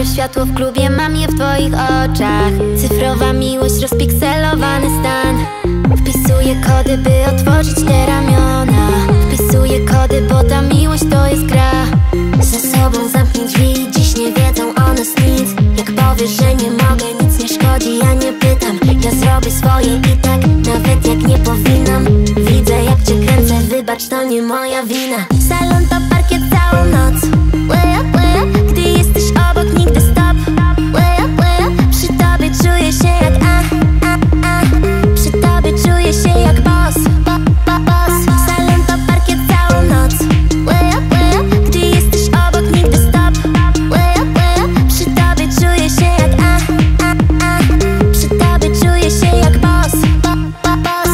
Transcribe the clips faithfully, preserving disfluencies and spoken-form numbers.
światło w klubie, mam je w twoich oczach. Cyfrowa miłość, rozpikselowany stan. Wpisuję kody, by otworzyć te ramiona. Wpisuję kody, bo ta miłość to jest gra. Za sobą zamknij drzwi, dziś nie wiedzą o nas nic. Jak powiesz, że nie mogę, nic nie szkodzi, ja nie pytam. Ja zrobię swoje i tak, nawet jak nie powinnam. Widzę jak cię kręcę, wybacz, to nie moja wina. Salon to parkiet całą noc. Way up, way up, gdy jesteś obok, nigdy stop. Way up, way up, przy tobie czuję się jak a, a, a. Przy tobie czuję się jak boss, bo, bo, boss. Salon to parkiet całą noc. Way up, way up, gdy jesteś obok, nigdy stop. Way up, way up, przy tobie czuję się jak a, a, a. Przy tobie czuję się jak boss, bo, bo, boss.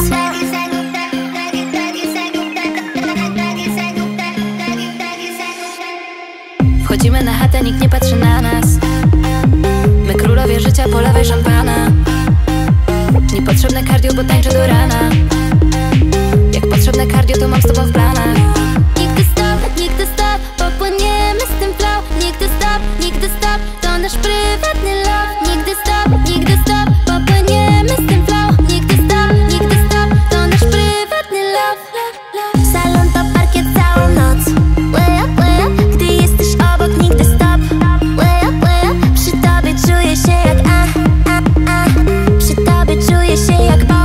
Wchodzimy na chatę, nikt nie patrzy na nas. My królowie życia, polewaj szampana. Niepotrzebne cardio, bo tańczę do rana. Jak potrzebne cardio, to mam z tobą w planach. Nigdy stop, nigdy stop, popłyniemy z tym flow. Nigdy stop, nigdy stop, to nasz prywatny love. Nigdy stop, nigdy stop, popłyniemy z tym flow. Nigdy stop, nigdy stop, to nasz prywatny love. Salon to parkiet całą noc. Way up, way up, gdy jesteś obok, nigdy stop. Way up, way up, przy tobie czuję się jak a, a, a. Przy tobie czuję się jak boss.